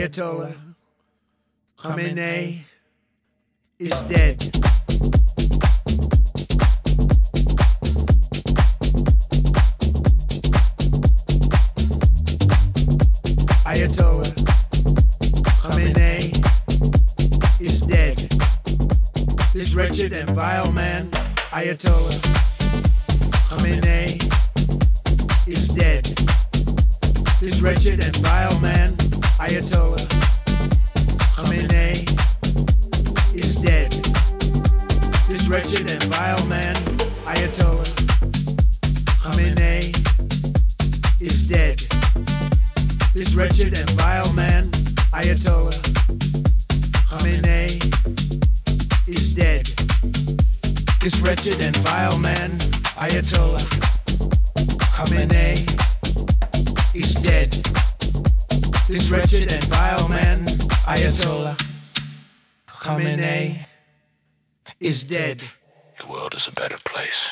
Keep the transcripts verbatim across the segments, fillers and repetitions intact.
Ayatollah Khamenei is dead. Ayatollah Khamenei is dead. This wretched and vile man, Ayatollah Khamenei, is dead. This wretched and vile man, Ayatollah Khamenei, is dead. This wretched and vile man, Ayatollah Khamenei, is dead. This wretched and vile man, Ayatollah Khamenei, is dead. This wretched and vile man, Ayatollah Khamenei, is dead. This wretched and vile man, Ayatollah Khamenei, is dead. The world is a better place.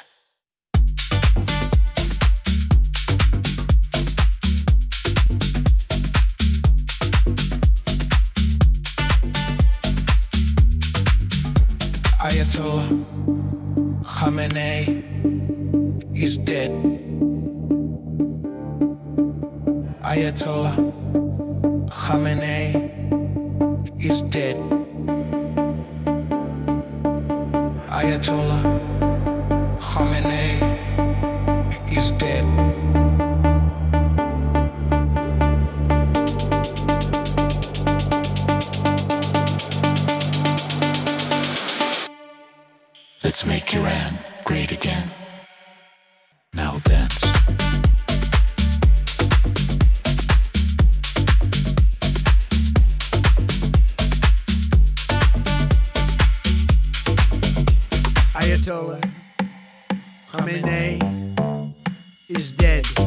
Ayatollah Khamenei is dead. Ayatollah Khamenei is dead. Ayatollah Khamenei is dead. Let's make Iran great again. Now dance. Ayatollah Khamenei is dead.